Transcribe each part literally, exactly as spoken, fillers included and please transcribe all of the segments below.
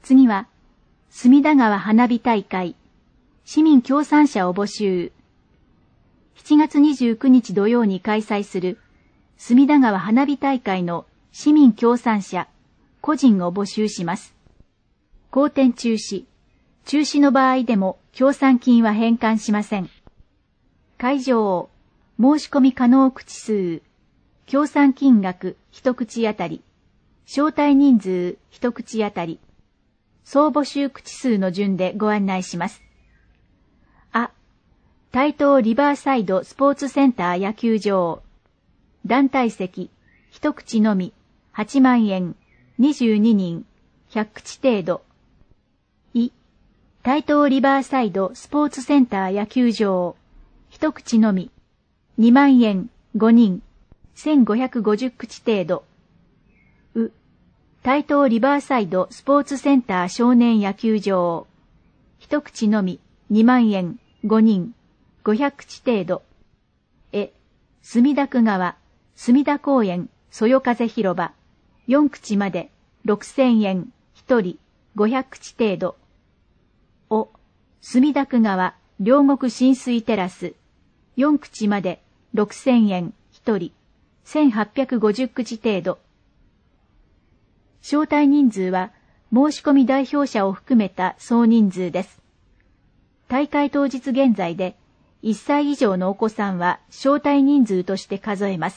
次は、隅田川花火大会、市民協賛者を募集。しちがつにじゅうくにち土曜に開催する、隅田川花火大会の市民協賛者、個人を募集します。後転中止。中止の場合でも協賛金は返還しません。会場、申し込み可能口数、協賛金額一口当たり、招待人数一口当たり、総募集口数の順でご案内します。あ、台東リバーサイドスポーツセンター野球場、団体席、一口のみ、はちまんえん、にじゅうににん、ひゃく口程度。い、台東リバーサイドスポーツセンター野球場、一口のみ、にまんえん、ごにん、せんごひゃくごじゅう口程度。う、台東リバーサイドスポーツセンター少年野球場、一口のみ、にまんえん、ごにん、ごひゃく口程度。え、墨田区側、墨田公園、そよ風広場、よん口まで、ろくせんえん、ひとり、ごひゃく口程度。お、墨田区側、両国浸水テラス、よん口まで、ろくせんえん、ひとり、せんはっぴゃくごじゅう口程度。招待人数は、申し込み代表者を含めた総人数です。大会当日現在で、いっさい以上のお子さんは招待人数として数えます。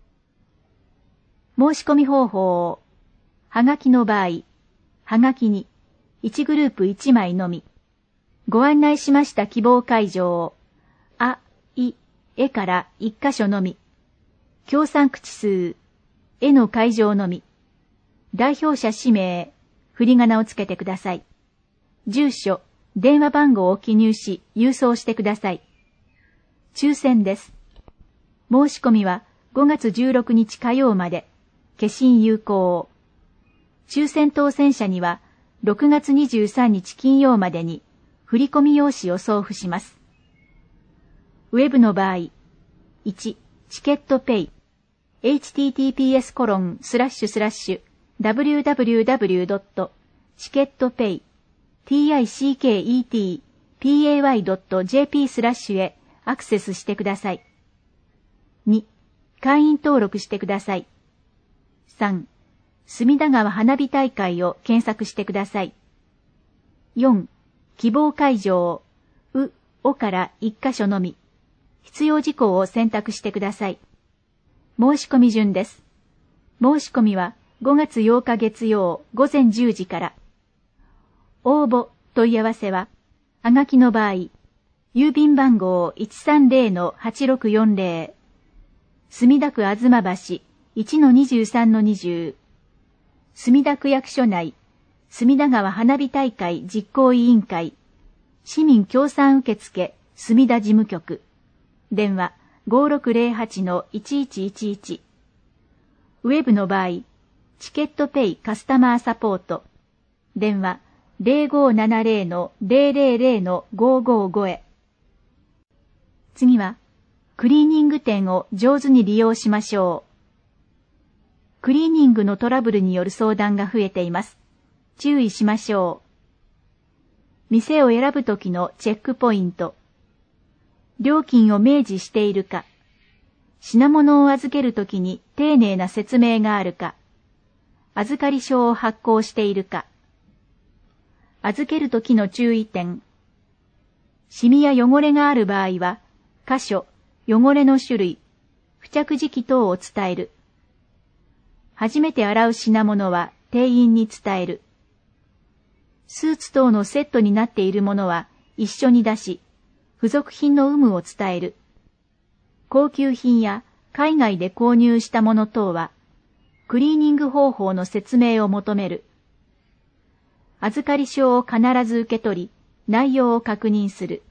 申し込み方法。はがきの場合、はがきにいちグループいちまいのみ。ご案内しました希望会場、あ、い、えからいっ箇所のみ。協賛口数、えの会場のみ。代表者氏名、振り仮名をつけてください。住所、電話番号を記入し、郵送してください。抽選です。申し込みはごがつじゅうろくにち火曜まで、消印有効。抽選当選者には、ろくがつにじゅうさんにち金曜までに、振込用紙を送付します。ウェブの場合、いち、チケットペイ、エイチティーティーピーエスコロンスラッシュスラッシュダブリューダブリューダブリュードットチケットペイ ティーアイシーケーイーティーピーエーワイドットジェーピー スラッシュへアクセスしてください。に、会員登録してください。さん、隅田川花火大会を検索してください。よん、希望会場、う、おからいっ箇所のみ。必要事項を選択してください。申し込み順です。申し込みはごがつようか月曜午前じゅうじから。応募、問い合わせは、はがきの場合、郵便番号 いちさんぜろのはちろくよんぜろ、墨田区吾妻橋 いちのにじゅうさんのにじゅう、墨田区役所内、隅田川花火大会実行委員会、市民協賛受付墨田事務局、電話 ごろくぜろはちのいちいちいちいち、ウェブの場合、チケットペイカスタマーサポート、電話 ぜろごななぜろのぜろぜろぜろのごごごへ。次は、クリーニング店を上手に利用しましょう。クリーニングのトラブルによる相談が増えています。注意しましょう。店を選ぶときのチェックポイント。料金を明示しているか。品物を預けるときに丁寧な説明があるか。預かり証を発行しているか。預けるときの注意点。シミや汚れがある場合は、箇所、汚れの種類、付着時期等を伝える。初めて洗う品物は店員に伝える。スーツ等のセットになっているものは一緒に出し、付属品の有無を伝える。高級品や海外で購入したもの等は、クリーニング方法の説明を求める。預かり証を必ず受け取り、内容を確認する。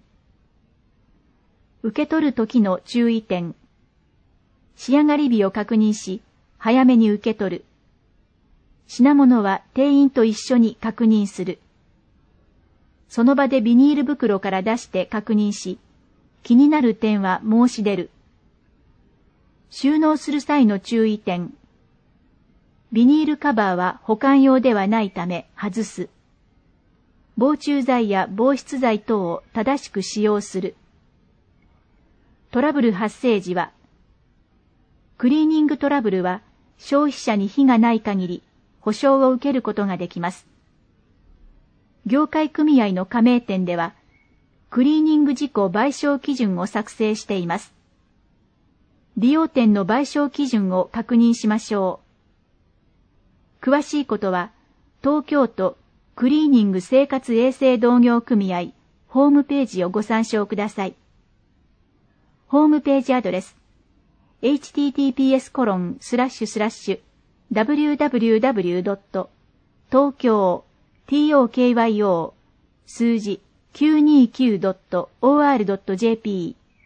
受け取るときの注意点。仕上がり日を確認し、早めに受け取る。品物は店員と一緒に確認する。その場でビニール袋から出して確認し、気になる点は申し出る。収納する際の注意点。ビニールカバーは保管用ではないため外す。 防虫剤や防湿剤等を正しく使用する。トラブル発生時は、クリーニングトラブルは消費者に非がない限り保証を受けることができます。業界組合の加盟店では、クリーニング事故賠償基準を作成しています。利用店の賠償基準を確認しましょう。詳しいことは、東京都クリーニング生活衛生同業組合ホームページをご参照ください。ホームページアドレス エイチティーティーピーエスコロンスラッシュスラッシュダブリューダブリューダブリュードット東京 トー数字 きゅうにきゅうドットオーアールドットジェーピー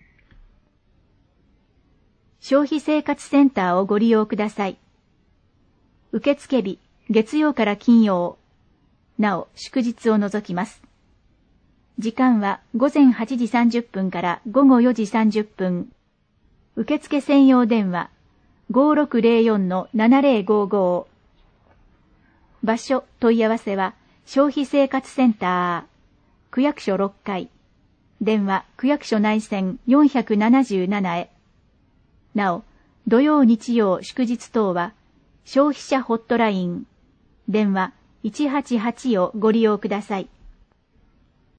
消費生活センターをご利用ください。受付日、月曜から金曜。なお、祝日を除きます。時間は午前はちじさんじゅっぷんから午後よじさんじゅっぷん。受付専用電話 ごろくぜろよんのななぜろごご。場所、問い合わせは消費生活センター、区役所ろっかい。電話、区役所内線よんななへ。なお、土曜日曜祝日等は、消費者ホットライン、電話いちはちはちをご利用ください。